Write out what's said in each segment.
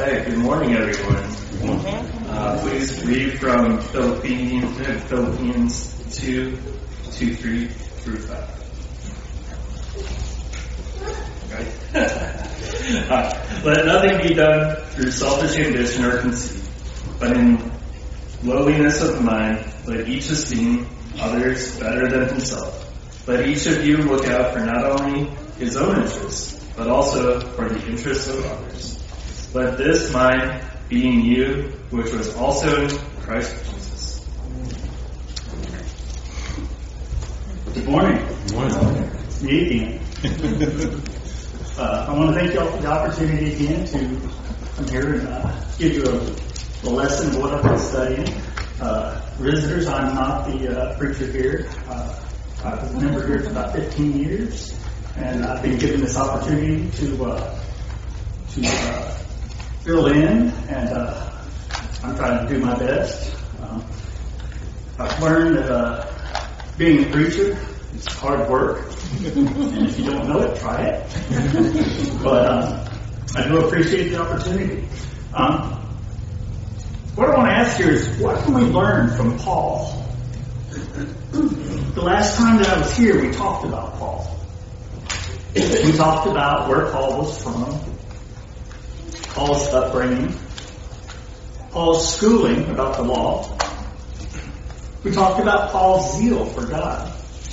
Hey, good morning, everyone. Please read from Philippians 2:3 through 5. Right? Let nothing be done through selfish ambition or conceit, but in lowliness of mind, let each esteem others better than himself. Let each of you look out for not only his own interests, but also for the interests of others. Let this mind be in you, which was also in Christ Jesus. Good morning. Good morning. It's me again. I want to thank you all for the opportunity again to come here and give you a lesson of what I've been studying. Visitors, I'm not the preacher here. I've been a member here for about 15 years, and I've been given this opportunity to fill in, and I'm trying to do my best. I've learned that being a preacher is hard work, and if you don't know it, try it. But I do appreciate the opportunity. What I want to ask here is, what can we learn from Paul? The last time that I was here, we talked about Paul. We talked about where Paul was from, Paul's upbringing, Paul's schooling about the law. We talked about Paul's zeal for God.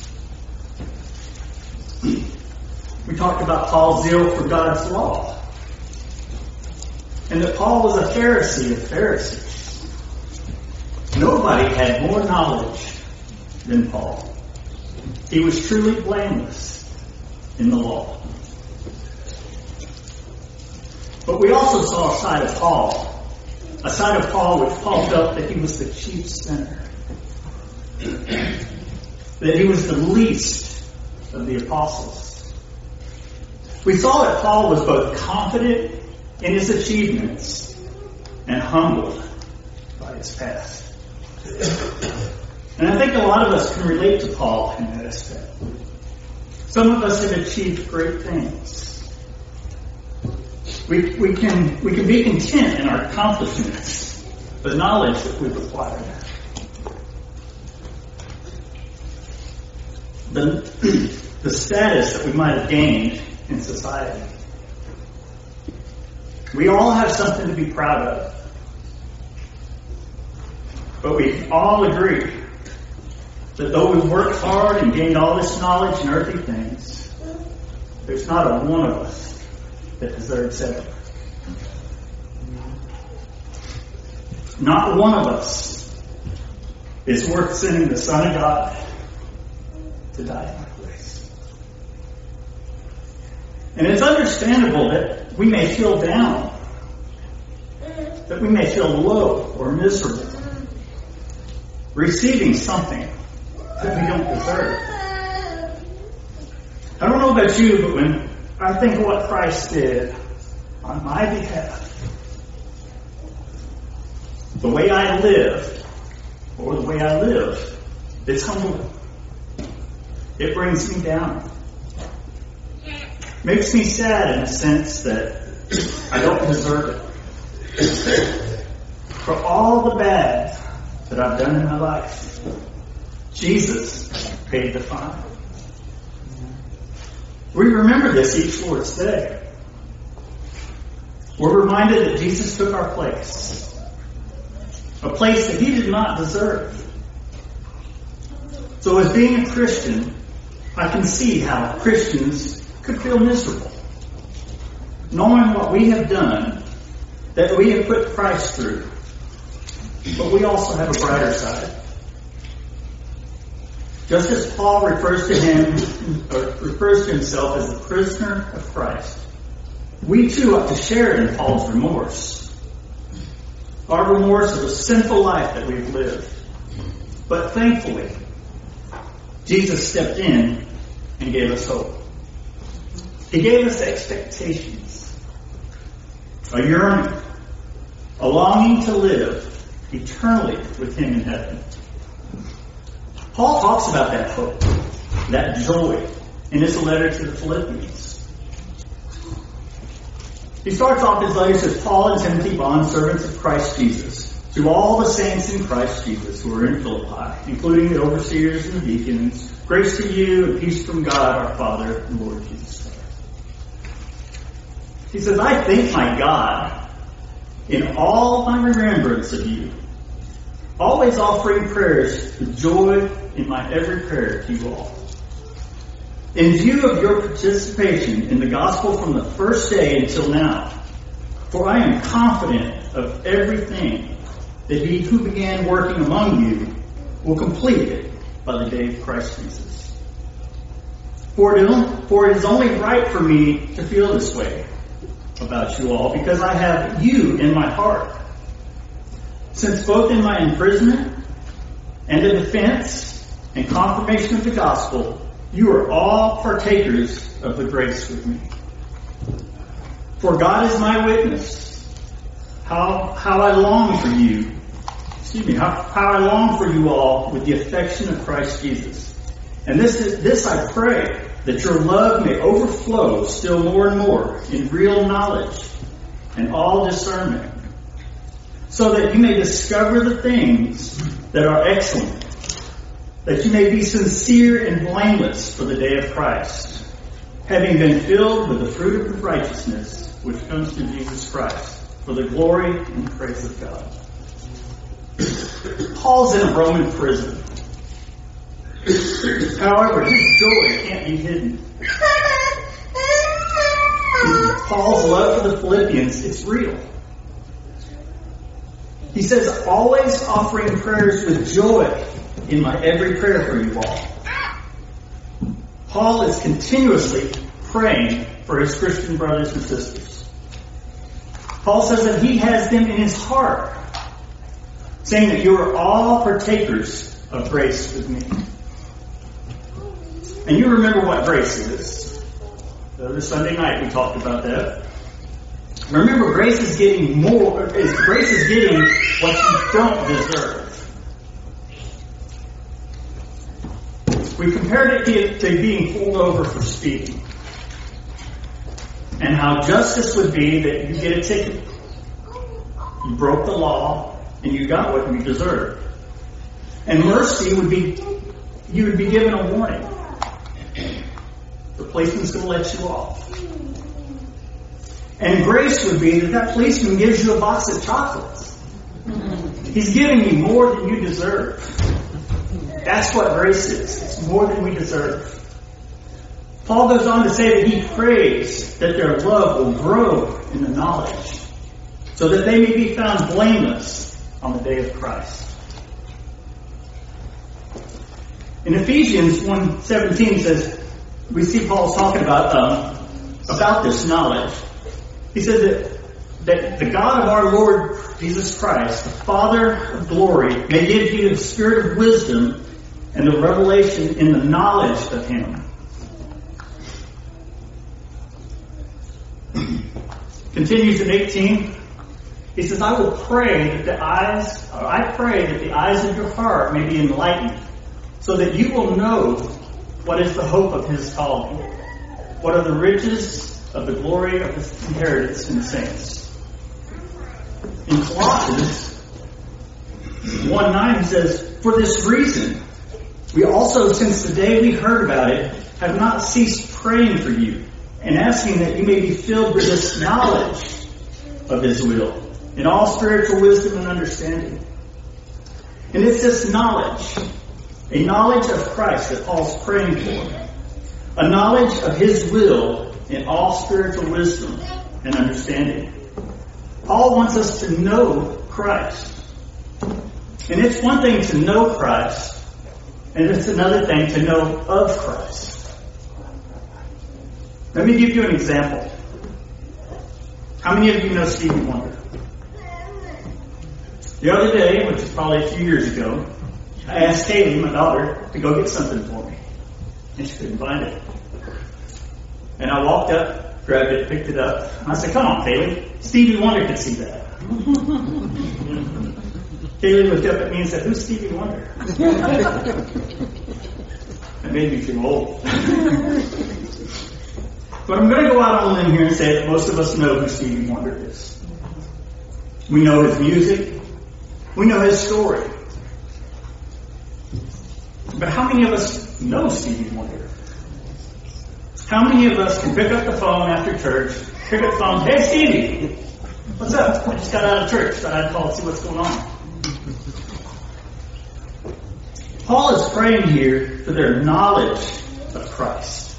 We talked about Paul's zeal for God's law. And that Paul was a Pharisee of Pharisees. Nobody had more knowledge than Paul. He was truly blameless in the law. But we also saw a side of Paul which Paul felt that he was the chief sinner. That he was the least of the apostles. We saw that Paul was both confident in his achievements and humbled by his past. And I think a lot of us can relate to Paul in that aspect. Some of us have achieved great things. We can be content in our accomplishments, the knowledge that we've acquired. The status that we might have gained in society. We all have something to be proud of. But we all agree that though we've worked hard and gained all this knowledge and earthly things, there's not a one of us that deserves heaven. Not one of us is worth sending the Son of God to die in our place. And it's understandable that we may feel down, that we may feel low or miserable, receiving something that we don't deserve. I don't know about you, but when I think of what Christ did on my behalf, the way I lived, or the way I live, it's humbling. It brings me down. Makes me sad in a sense that I don't deserve it. For all the bad that I've done in my life, Jesus paid the fine. We remember this each Lord's Day. We're reminded that Jesus took our place. A place that he did not deserve. So as being a Christian, I can see how Christians could feel miserable. Knowing what we have done, that we have put Christ through. But we also have a brighter side. Just as Paul refers to himself as a prisoner of Christ, we too ought to share in Paul's remorse. Our remorse of a sinful life that we've lived. But thankfully, Jesus stepped in and gave us hope. He gave us expectations, a yearning, a longing to live eternally with him in heaven. Paul talks about that hope, that joy, in his letter to the Philippians. He starts off his letter, says, Paul and Timothy, bondservants of Christ Jesus, to all the saints in Christ Jesus who are in Philippi, including the overseers and the deacons, grace to you and peace from God our Father and Lord Jesus Christ. He says, I thank my God in all my remembrance of you, always offering prayers with joy in my every prayer to you all. In view of your participation in the gospel from the first day until now, for I am confident of everything that he who began working among you will complete it by the day of Christ Jesus. For it is only right for me to feel this way about you all, because I have you in my heart. Since both in my imprisonment and the defense and confirmation of the gospel, you are all partakers of the grace with me. For God is my witness, how I long for you. How I long for you all with the affection of Christ Jesus. And this I pray, that your love may overflow still more and more in real knowledge and all discernment, so that you may discover the things that are excellent, that you may be sincere and blameless for the day of Christ, having been filled with the fruit of righteousness which comes through Jesus Christ, for the glory and praise of God. Paul's in a Roman prison. However, his joy can't be hidden. Paul's love for the Philippians, it's real. He says, always offering prayers with joy in my every prayer for you all. Paul is continuously praying for his Christian brothers and sisters. Paul says that he has them in his heart, saying that you are all partakers of grace with me. And you remember what grace is. The other Sunday night we talked about that. Remember, grace is getting what you don't deserve. We compared it to being pulled over for speeding. And how justice would be that you get a ticket. You broke the law and you got what you deserved. And mercy would be, you would be given a warning. The policeman's going to let you off. And grace would be that policeman gives you a box of chocolates. He's giving you more than you deserve. That's what grace is. It's more than we deserve. Paul goes on to say that he prays that their love will grow in the knowledge, so that they may be found blameless on the day of Christ. In Ephesians 1:17 says, we see Paul's talking about this knowledge. He says that the God of our Lord Jesus Christ, the Father of glory, may give you the spirit of wisdom and the revelation in the knowledge of Him. Continues in 18. He says, I pray that the eyes of your heart may be enlightened, so that you will know what is the hope of His calling, what are the riches of the glory of His inheritance in the saints. In Colossians 1:9 he says, for this reason, we also, since the day we heard about it, have not ceased praying for you and asking that you may be filled with this knowledge of His will, in all spiritual wisdom and understanding. And it's this knowledge, a knowledge of Christ that Paul's praying for, a knowledge of His will in all spiritual wisdom and understanding. Paul wants us to know Christ. And it's one thing to know Christ, and it's another thing to know of Christ. Let me give you an example. How many of you know Stevie Wonder? The other day, which is probably a few years ago, I asked Kaylee, my daughter, to go get something for me. And she couldn't find it. And I walked up, grabbed it, picked it up. And I said, come on, Kaylee. Stevie Wonder could see that. Kaylee looked up at me and said, who's Stevie Wonder? That made me feel old. But I'm going to go out on a limb here and say that most of us know who Stevie Wonder is. We know his music. We know his story. But how many of us know Stevie Wonder? How many of us can pick up the phone after church, pick up the phone, hey Stevie, what's up? I just got out of church, thought I'd call and see what's going on. Paul is praying here for their knowledge of Christ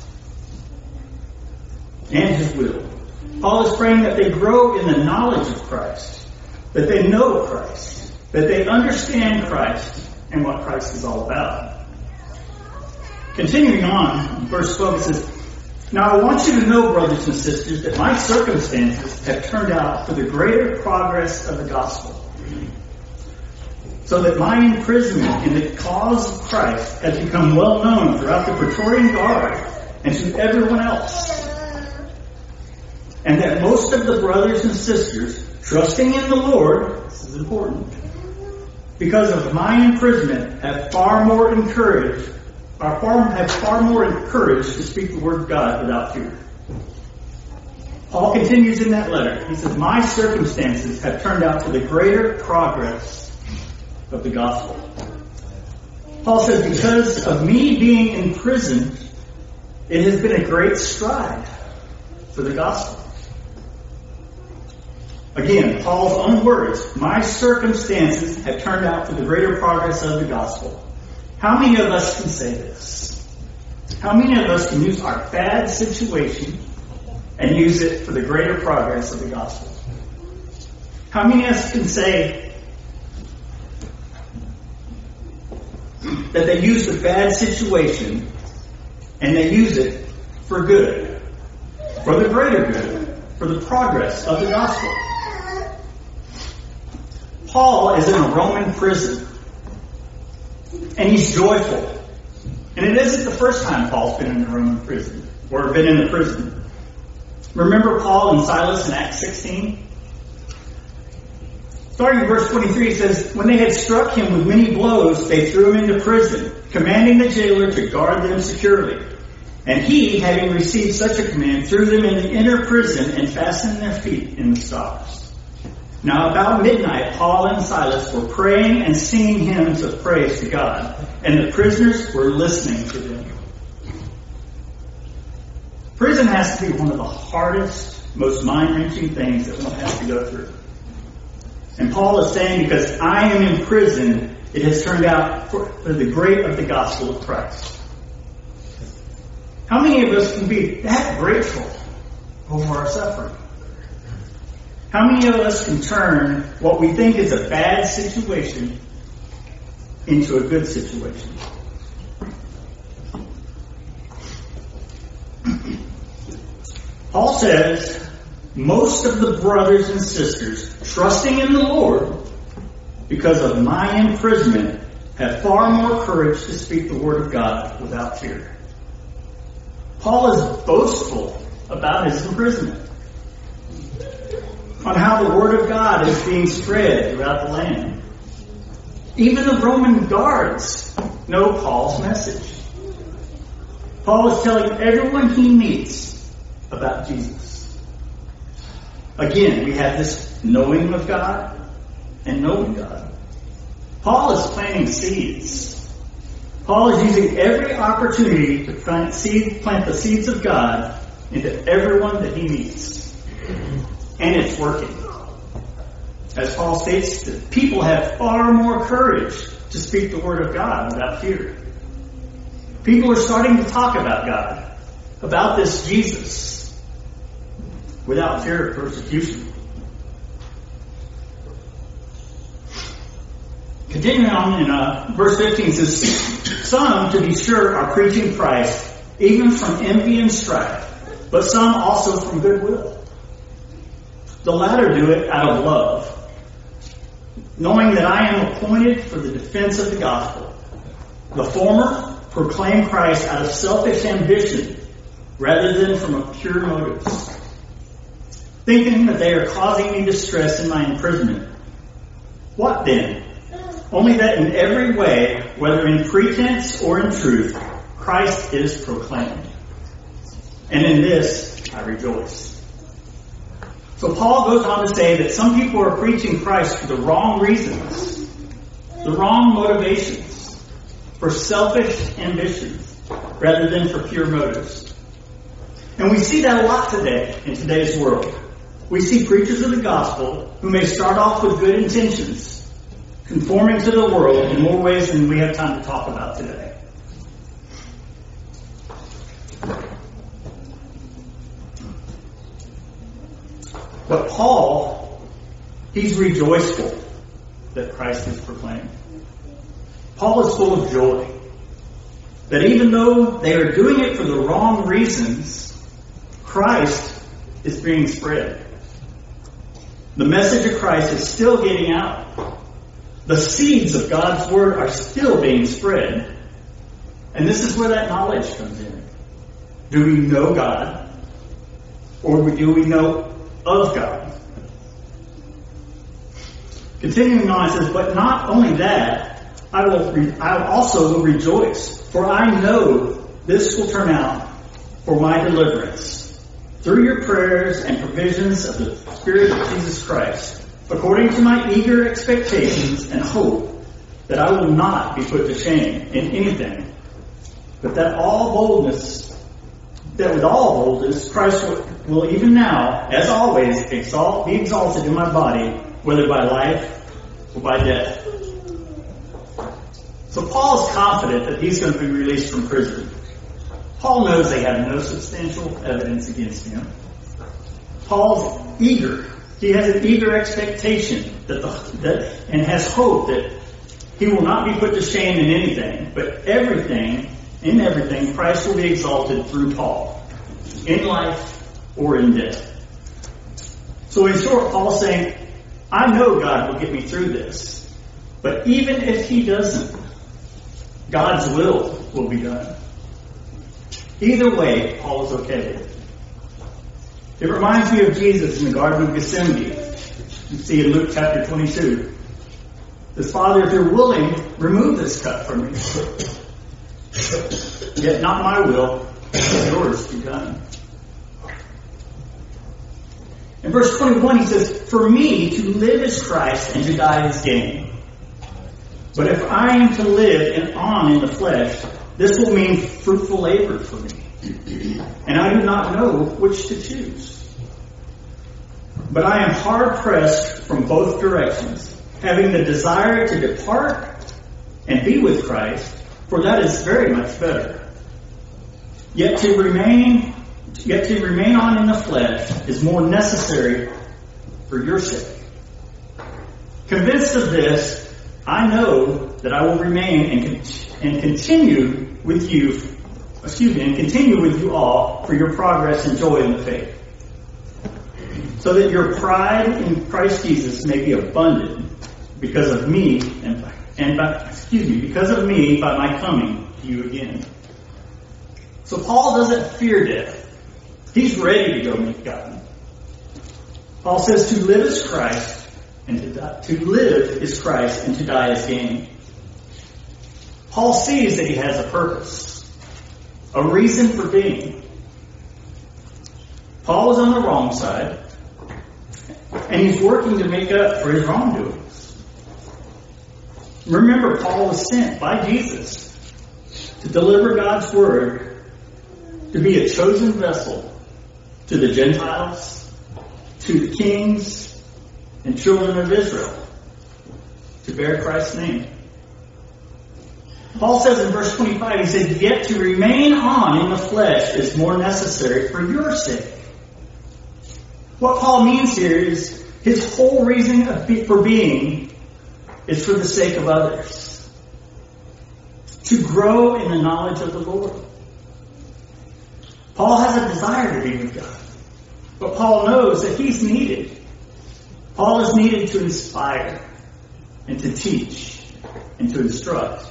and his will. Paul is praying that they grow in the knowledge of Christ, that they know Christ, that they understand Christ and what Christ is all about. Continuing on, verse 12 it says, now I want you to know, brothers and sisters, that my circumstances have turned out for the greater progress of the gospel, so that my imprisonment in the cause of Christ has become well known throughout the Praetorian Guard and to everyone else, and that most of the brothers and sisters, trusting in the Lord, this is important, because of my imprisonment, have far more encouraged to speak the word of God without fear. Paul continues in that letter. He says, my circumstances have turned out for the greater progress of the gospel. Paul says, because of me being in prison, it has been a great stride for the gospel. Again, Paul's own words, my circumstances have turned out for the greater progress of the gospel. How many of us can say this? How many of us can use our bad situation and use it for the greater progress of the gospel? How many of us can say that they use the bad situation and they use it for good, for the greater good, for the progress of the gospel? Paul is in a Roman prison, and he's joyful. And it isn't the first time Paul's been in a Roman prison, or been in a prison. Remember Paul and Silas in Acts 16? Starting in verse 23, it says, when they had struck him with many blows, they threw him into prison, commanding the jailer to guard them securely. And he, having received such a command, threw them in the inner prison and fastened their feet in the stocks. Now about midnight, Paul and Silas were praying and singing hymns of praise to God, and the prisoners were listening to them. Prison has to be one of the hardest, most mind-wrenching things that one has to go through. And Paul is saying, because I am in prison, it has turned out for the great of the gospel of Christ. How many of us can be that grateful over our suffering? How many of us can turn what we think is a bad situation into a good situation? Paul says, most of the brothers and sisters trusting in the Lord because of my imprisonment have far more courage to speak the word of God without fear. Paul is boastful about his imprisonment, on how the word of God is being spread throughout the land. Even the Roman guards know Paul's message. Paul is telling everyone he meets about Jesus. Again, we have this knowing of God and knowing God. Paul is planting seeds. Paul is using every opportunity to plant the seeds of God into everyone that he meets. And it's working. As Paul states, that people have far more courage to speak the word of God without fear. People are starting to talk about God, about this Jesus, without fear of persecution. Continuing on in verse 15 says, some, to be sure, are preaching Christ, even from envy and strife, but some also from goodwill. The latter do it out of love, knowing that I am appointed for the defense of the gospel. The former proclaim Christ out of selfish ambition rather than from pure motives, thinking that they are causing me distress in my imprisonment. What then? Only that in every way, whether in pretense or in truth, Christ is proclaimed. and in this I rejoice. So Paul goes on to say that some people are preaching Christ for the wrong reasons, the wrong motivations, for selfish ambitions, rather than for pure motives. And we see that a lot today in today's world. We see preachers of the gospel who may start off with good intentions, conforming to the world in more ways than we have time to talk about today. But Paul, he's rejoiceful that Christ is proclaimed. Paul is full of joy that even though they are doing it for the wrong reasons, Christ is being spread. The message of Christ is still getting out. The seeds of God's word are still being spread. And this is where that knowledge comes in. Do we know God? Or do we know of God? Continuing on, it says, but not only that, I also will rejoice, for I know this will turn out for my deliverance, through your prayers and provisions of the Spirit of Jesus Christ, according to my eager expectations and hope that I will not be put to shame in anything, but that with all boldness, Christ will even now, as always, be exalted in my body, whether by life or by death. So Paul is confident that he's going to be released from prison. Paul knows they have no substantial evidence against him. Paul's eager. He has an eager expectation and has hope that he will not be put to shame in anything, but in everything, Christ will be exalted through Paul, in life or in death. So in short, Paul's saying, I know God will get me through this, but even if he doesn't, God's will be done. Either way, Paul is okay with it. It reminds me of Jesus in the Garden of Gethsemane. You see in Luke chapter 22. His Father, if you're willing, remove this cup from me. Yet not my will, but yours be done. In verse 21 he says, for me to live is Christ and to die is gain. But if I am to live on in the flesh, this will mean fruitful labor for me. And I do not know which to choose. But I am hard pressed from both directions, having the desire to depart and be with Christ, for that is very much better. Yet to remain on in the flesh is more necessary for your sake. Convinced of this, I know that I will remain and continue with you all for your progress and joy in the faith, so that your pride in Christ Jesus may be abundant because of me by my coming to you again. So Paul doesn't fear death. He's ready to go meet God. Paul says to live is Christ, and to live is Christ, and to die is gain. Paul sees that he has a purpose, a reason for being. Paul is on the wrong side, and he's working to make up for his wrongdoings. Remember, Paul was sent by Jesus to deliver God's word, to be a chosen vessel to the Gentiles, to the kings and children of Israel, to bear Christ's name. Paul says in verse 25, he said, yet to remain on in the flesh is more necessary for your sake. What Paul means here is his whole reason for being is for the sake of others. To grow in the knowledge of the Lord. Paul has a desire to be with God. But Paul knows that he's needed. Paul is needed to inspire and to teach and to instruct.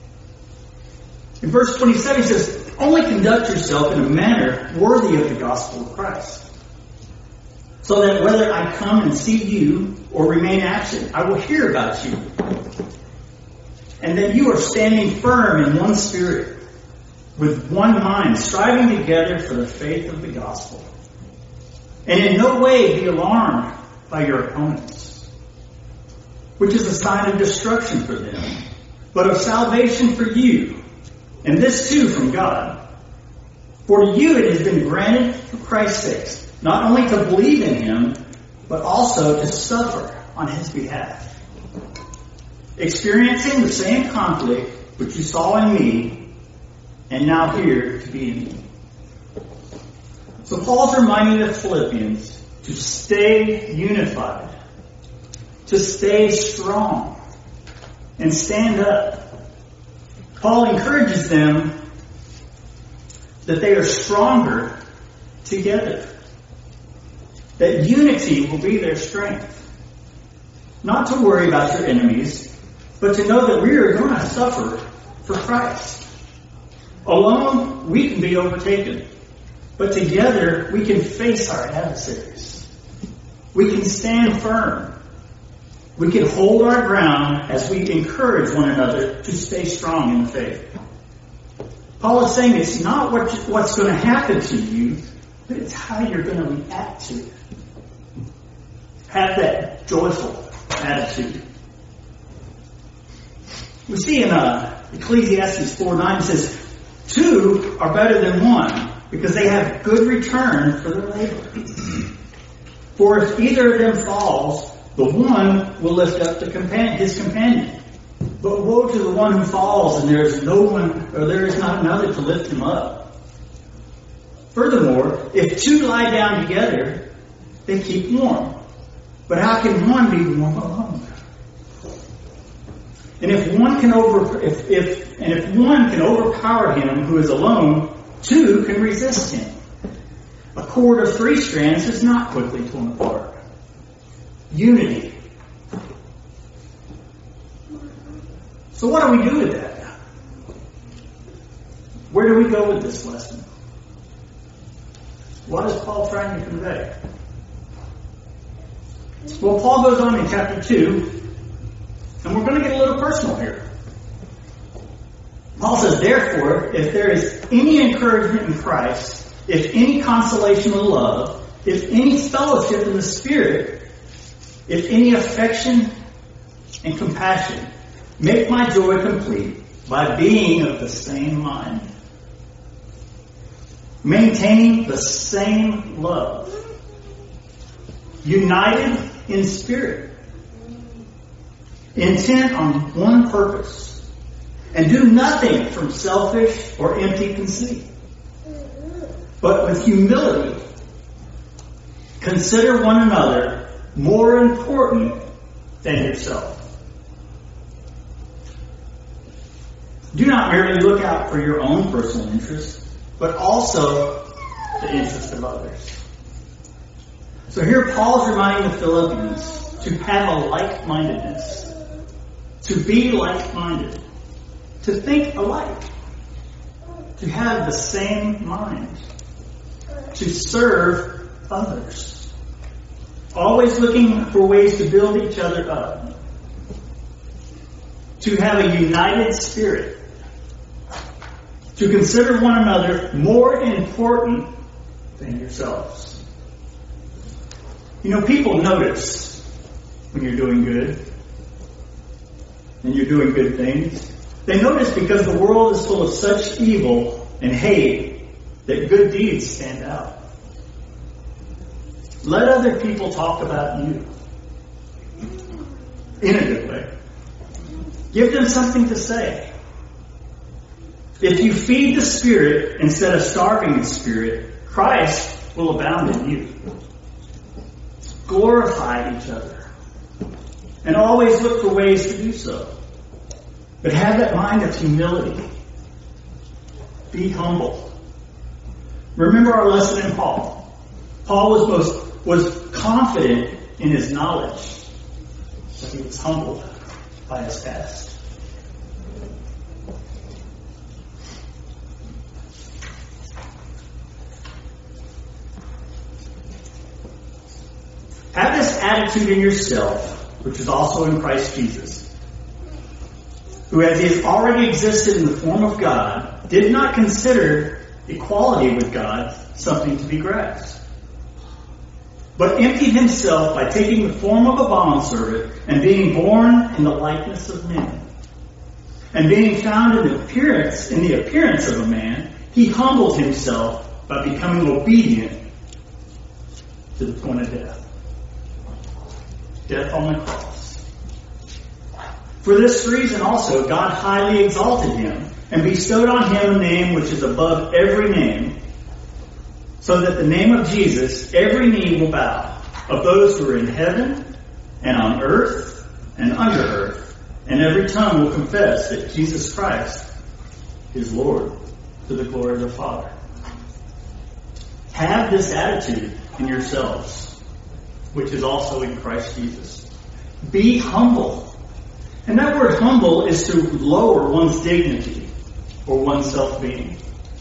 In verse 27 he says, only conduct yourself in a manner worthy of the gospel of Christ, so that whether I come and see you or remain absent, I will hear about you, and that you are standing firm in one spirit, with one mind, striving together for the faith of the gospel. And in no way be alarmed by your opponents, which is a sign of destruction for them, but of salvation for you, and this too from God. For to you it has been granted for Christ's sake, not only to believe in him, but also to suffer on his behalf, experiencing the same conflict which you saw in me, and now here to be in me. So Paul's reminding the Philippians to stay unified, to stay strong, and stand up. Paul encourages them that they are stronger together, that unity will be their strength. Not to worry about your enemies, but to know that we are going to suffer for Christ. Alone, we can be overtaken, but together we can face our adversaries. We can stand firm. We can hold our ground as we encourage one another to stay strong in the faith. Paul is saying it's not what's going to happen to you, but it's how you're going to react to it. Have that joyful attitude. We see in Ecclesiastes 4:9 it says, 2 are better than 1 because they have good return for their labor. For if either of them falls, the one will lift up his companion. But woe to the one who falls and there is not another to lift him up. Furthermore, if 2 lie down together, they keep warm. But how can one be warm alone? And if one can overpower him who is alone, 2 can resist him. A cord of 3 strands is not quickly torn apart. Unity. So what do we do with that? Where do we go with this lesson? What is Paul trying to convey? Well, Paul goes on in chapter 2, and we're going to get a little personal here. Paul says, therefore, if there is any encouragement in Christ, if any consolation in love, if any fellowship in the Spirit, if any affection and compassion, make my joy complete by being of the same mind, maintaining the same love, united in spirit, intent on one purpose, and do nothing from selfish or empty conceit, but with humility consider one another more important than yourself. Do not merely look out for your own personal interest, but also the interest of others. So here Paul is reminding the Philippians to have a like-mindedness, to be like-minded, to think alike, to have the same mind, to serve others, always looking for ways to build each other up, to have a united spirit, to consider one another more important than yourselves. You know, people notice when you're doing good and you're doing good things. They notice because the world is full of such evil and hate that good deeds stand out. Let other people talk about you in a good way. Give them something to say. If you feed the Spirit instead of starving the Spirit, Christ will abound in you. Glorify each other. And always look for ways to do so. But have that mind of humility. Be humble. Remember our lesson in Paul. Paul was confident in his knowledge, but he was humbled by his past. Have this attitude in yourself, which is also in Christ Jesus, who as he has already existed in the form of God, did not consider equality with God something to be grasped, but emptied himself by taking the form of a bondservant and being born in the likeness of men. And being found in the appearance of a man, he humbled himself by becoming obedient to the point of death. Death on the cross. For this reason also God highly exalted him and bestowed on him a name which is above every name, so that the name of Jesus every knee will bow, of those who are in heaven and on earth and under earth, and every tongue will confess that Jesus Christ is Lord, to the glory of the Father. Have this attitude in yourselves, which is also in Christ Jesus. Be humble. And that word humble is to lower one's dignity or one's self-being.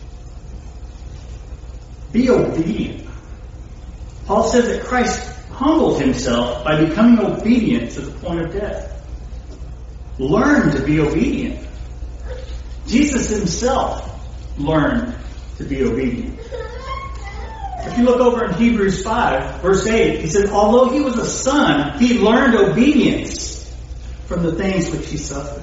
Be obedient. Paul says that Christ humbled himself by becoming obedient to the point of death. Learn to be obedient. Jesus himself learned to be obedient. If you look over in Hebrews 5, verse 8, he said, although he was a son, he learned obedience from the things which he suffered.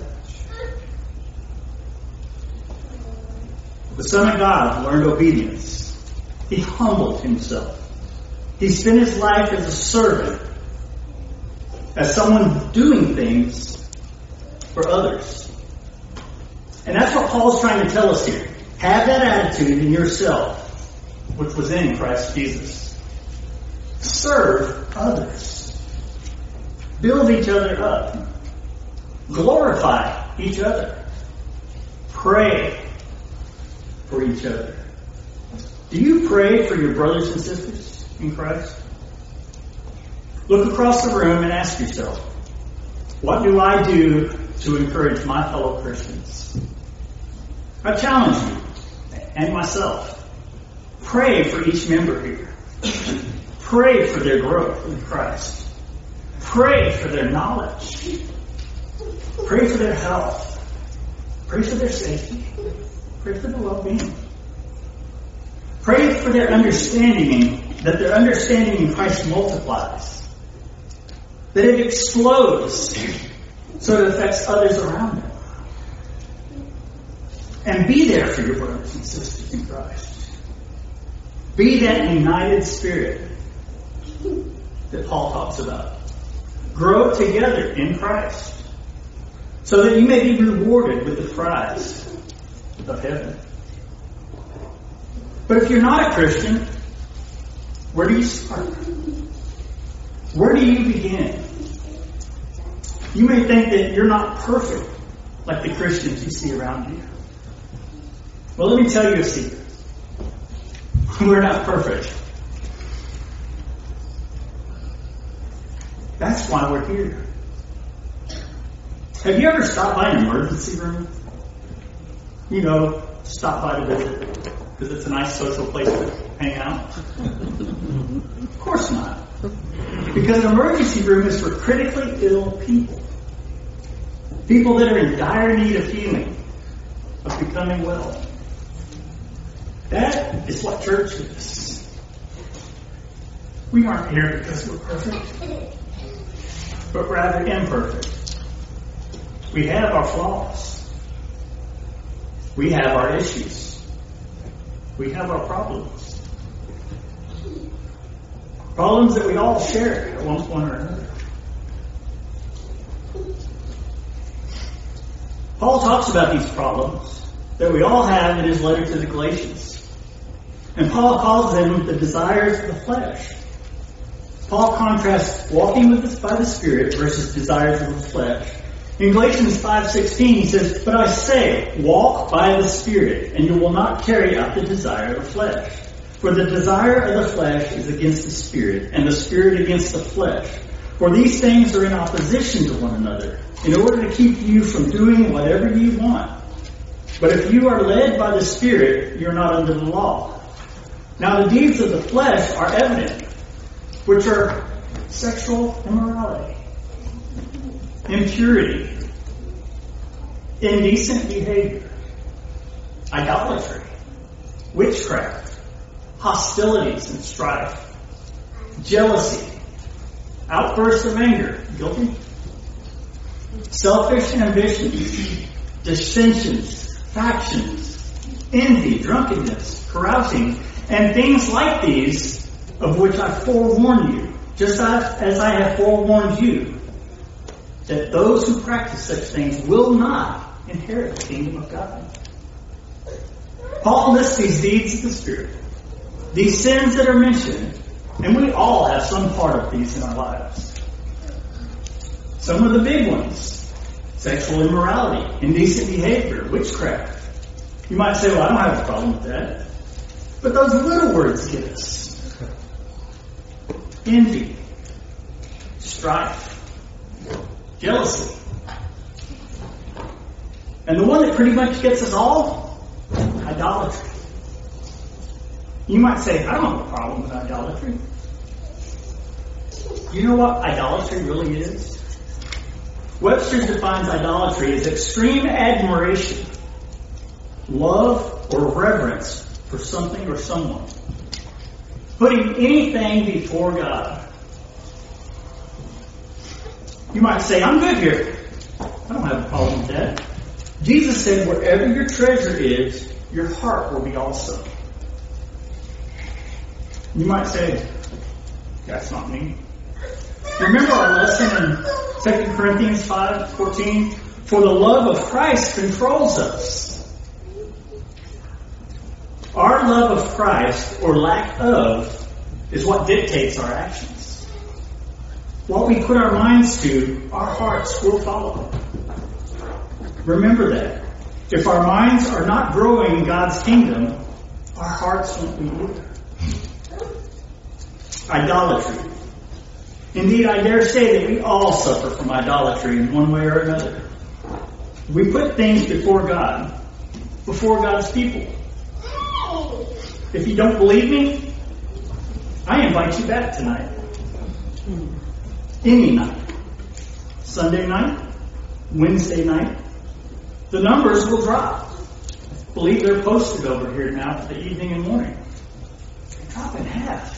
The Son of God learned obedience. He humbled himself. He spent his life as a servant, as someone doing things for others. And that's what Paul's trying to tell us here. Have that attitude in yourself, which was in Christ Jesus. Serve others. Build each other up. Glorify each other. Pray for each other. Do you pray for your brothers and sisters in Christ? Look across the room and ask yourself, what do I do to encourage my fellow Christians? I challenge you and myself. Pray for each member here. Pray for their growth in Christ. Pray for their knowledge. Pray for their health. Pray for their safety. Pray for their well-being. Pray for their understanding, that their understanding in Christ multiplies. That it explodes so it affects others around them. And be there for your brothers and sisters in Christ. Be that united spirit that Paul talks about. Grow together in Christ so that you may be rewarded with the prize of heaven. But if you're not a Christian, where do you start? Where do you begin? You may think that you're not perfect like the Christians you see around you. Well, let me tell you a secret. We're not perfect. That's why we're here. Have you ever stopped by an emergency room? You know, stop by to visit because it's a nice social place to hang out? Of course not. Because an emergency room is for critically ill people. People that are in dire need of healing, of becoming well. That is what church is. We aren't here because we're perfect, but rather imperfect. We have our flaws. We have our issues. We have our problems. Problems that we all share at one point or another. Paul talks about these problems that we all have in his letter to the Galatians. And Paul calls them the desires of the flesh. Paul contrasts walking by the Spirit versus desires of the flesh. In Galatians 5:16 he says, "But I say, walk by the Spirit, and you will not carry out the desire of the flesh. For the desire of the flesh is against the Spirit, and the Spirit against the flesh. For these things are in opposition to one another, in order to keep you from doing whatever you want. But if you are led by the Spirit, you are not under the law. Now the deeds of the flesh are evident, which are sexual immorality, impurity, indecent behavior, idolatry, witchcraft, hostilities and strife, jealousy, outbursts of anger, guilty, selfish ambitions, dissensions, factions, envy, drunkenness, carousing, and things like these, of which I forewarn you, just as I have forewarned you, that those who practice such things will not inherit the kingdom of God. Paul lists these deeds of the Spirit, these sins that are mentioned, and we all have some part of these in our lives. Some of the big ones: sexual immorality, indecent behavior, witchcraft. You might say, well, I don't have a problem with that. But those little words get us. Envy, strife, jealousy. And the one that pretty much gets us all, idolatry. You might say, I don't have a problem with idolatry. You know what idolatry really is? Webster defines idolatry as extreme admiration, love, or reverence for something or someone. Putting anything before God. You might say, I'm good here. I don't have a problem with that. Jesus said, wherever your treasure is, your heart will be also. You might say, that's not me. Remember our lesson in 2 Corinthians 5:14? For the love of Christ controls us. Our love of Christ, or lack of, is what dictates our actions. What we put our minds to, our hearts will follow. Remember that. If our minds are not growing in God's kingdom, our hearts won't be either. Idolatry. Indeed, I dare say that we all suffer from idolatry in one way or another. We put things before God, before God's people. If you don't believe me, I invite you back tonight. Any night. Sunday night, Wednesday night. The numbers will drop. I believe they're posted over here now for the evening and morning. They drop in half.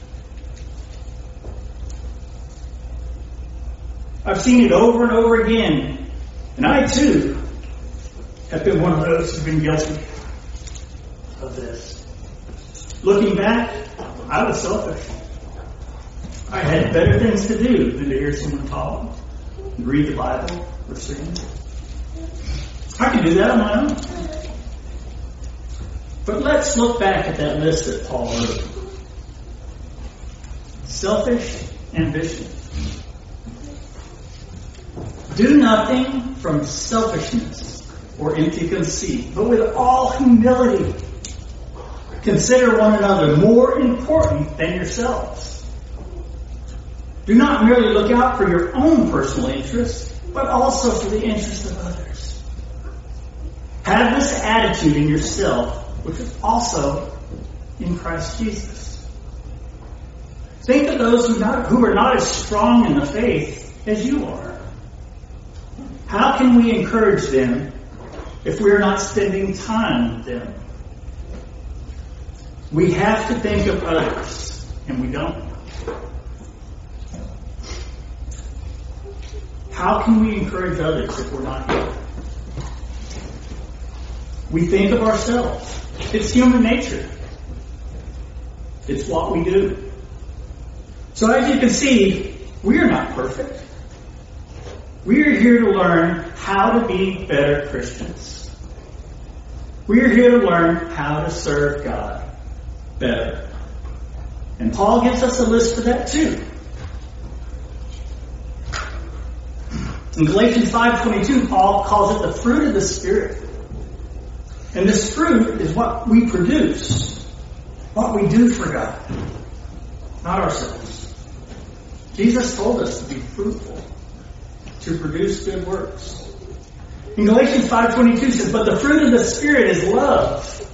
I've seen it over and over again. And I, too, have been one of those who've been guilty of this. Looking back, I was selfish. I had better things to do than to hear someone talk and read the Bible or sing. I can do that on my own. But let's look back at that list that Paul wrote. Selfish ambition. Do nothing from selfishness or empty conceit, but with all humility. Consider one another more important than yourselves. Do not merely look out for your own personal interests, but also for the interests of others. Have this attitude in yourself, which is also in Christ Jesus. Think of those who are not as strong in the faith as you are. How can we encourage them if we are not spending time with them? We have to think of others, and we don't. How can we encourage others if we're not here? We think of ourselves. It's human nature. It's what we do. So as you can see, we are not perfect. We are here to learn how to be better Christians. We are here to learn how to serve God better. And Paul gives us a list for that too. In Galatians 5:22, Paul calls it the fruit of the Spirit. And this fruit is what we produce, what we do for God, not ourselves. Jesus told us to be fruitful, to produce good works. In Galatians 5:22 says, but the fruit of the Spirit is love,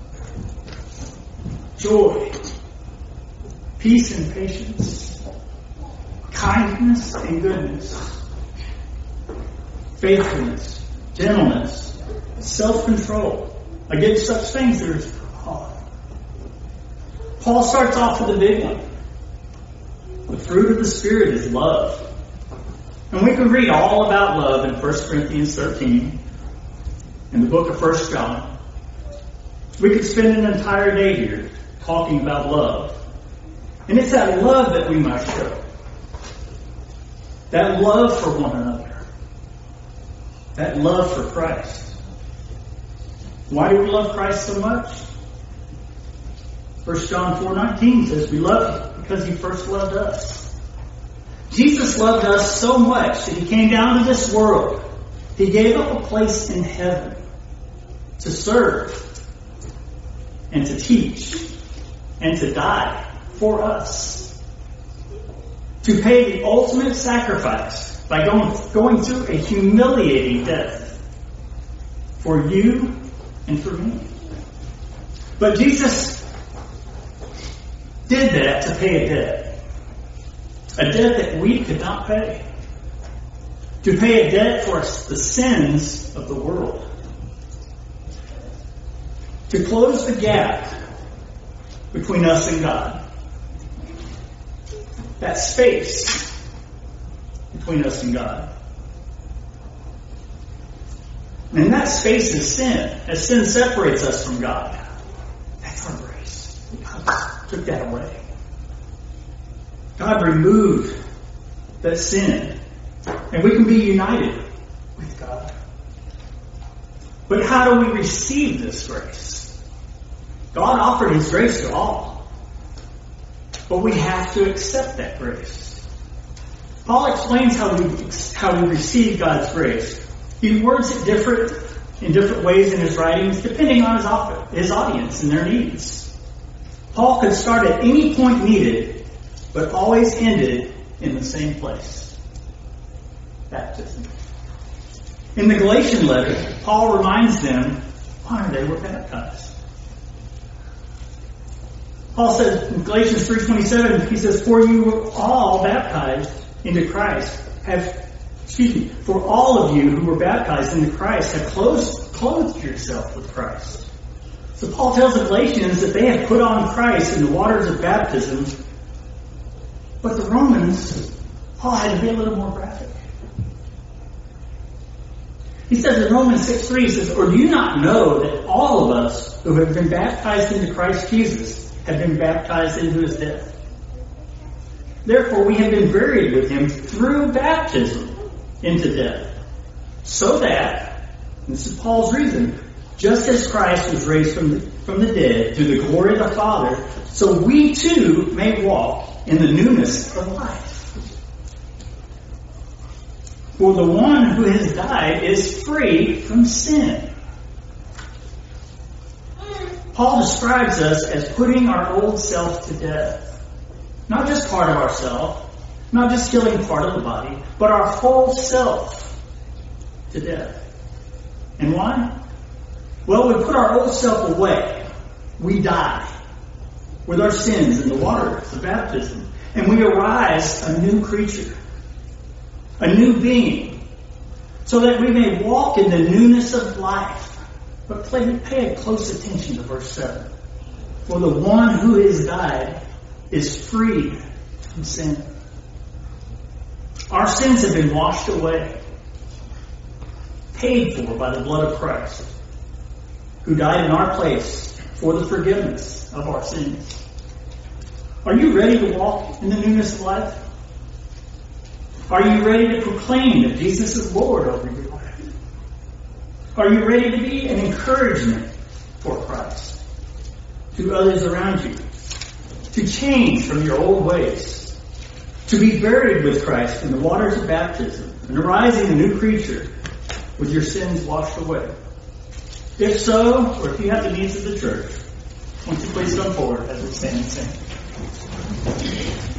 joy, peace and patience, kindness and goodness, faithfulness, gentleness, self-control. Against such things there is law. Paul starts off with a big one. The fruit of the Spirit is love. And we can read all about love in 1 Corinthians 13, in the book of 1 John. We could spend an entire day here talking about love. And it's that love that we must show. That love for one another. That love for Christ. Why do we love Christ so much? 1 John 4:19 says we love Him because He first loved us. Jesus loved us so much that He came down to this world. He gave up a place in heaven to serve and to teach and to die for us. To pay the ultimate sacrifice by going through a humiliating death for you and for me. But Jesus did that to pay a debt. A debt that we could not pay. To pay a debt for the sins of the world. To close the gap between us and God. That space between us and God. And that space is sin. As sin separates us from God. That's our grace. God took that away. God removed that sin. And we can be united with God. But how do we receive this grace? God offered His grace to all. But we have to accept that grace. Paul explains how we receive God's grace. He words it in different ways in his writings, depending on his audience and their needs. Paul could start at any point needed, but always ended in the same place. Baptism. In the Galatian letter, Paul reminds them why they were baptized. Paul says in Galatians 3:27, he says, "For you were all baptized into Christ, for all of you who were baptized into Christ have clothed yourself with Christ." So Paul tells the Galatians that they have put on Christ in the waters of baptism. But the Romans, Paul had to be a little more graphic. He says in Romans 6:3, he says, "Or do you not know that all of us who have been baptized into Christ Jesus have been baptized into His death? Therefore we have been buried with Him through baptism into death, so that," and this is Paul's reason, "just as Christ was raised from the dead through the glory of the Father, so we too may walk in the newness of life. For the one who has died is free from sin." Paul describes us as putting our old self to death. Not just part of ourself, not just killing part of the body, but our whole self to death. And why? Well, we put our old self away. We die with our sins in the water of baptism. And we arise a new creature, a new being, so that we may walk in the newness of life. But pay a close attention to verse 7. "For the one who has died is freed from sin." Our sins have been washed away, paid for by the blood of Christ, who died in our place for the forgiveness of our sins. Are you ready to walk in the newness of life? Are you ready to proclaim that Jesus is Lord over your life? Are you ready to be an encouragement for Christ to others around you? To change from your old ways? To be buried with Christ in the waters of baptism and arising a new creature with your sins washed away? If so, or if you have the needs of the church, won't you please come forward as we stand and sing?